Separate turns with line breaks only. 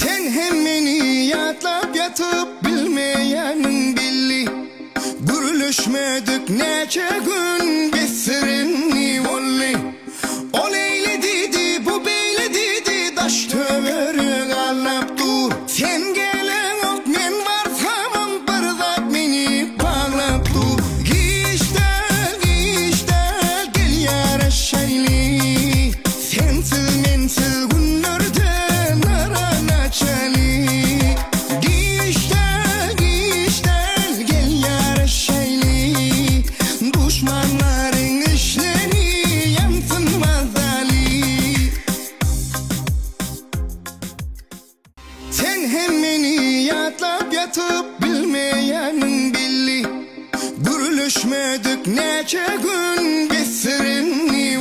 Sen hem beni yatlap yatıp bilmeyenin billi. Gürülüşmedik neçe gün besirinni volli. O leyle dedi bu beyle dedi daş töveri ağlap dur. Sen gelen ot men varsam bir zat beni bağlap dur. Giştel gel yara şayli. Sensiz mensiz günlerden arana çali. Giştel gel yara şayli. Düşmanların işleri yansın mazali. Sen hem beni yatlap yatıp bilmeyenin billi. Gürülüşmedik neçe gün besirinni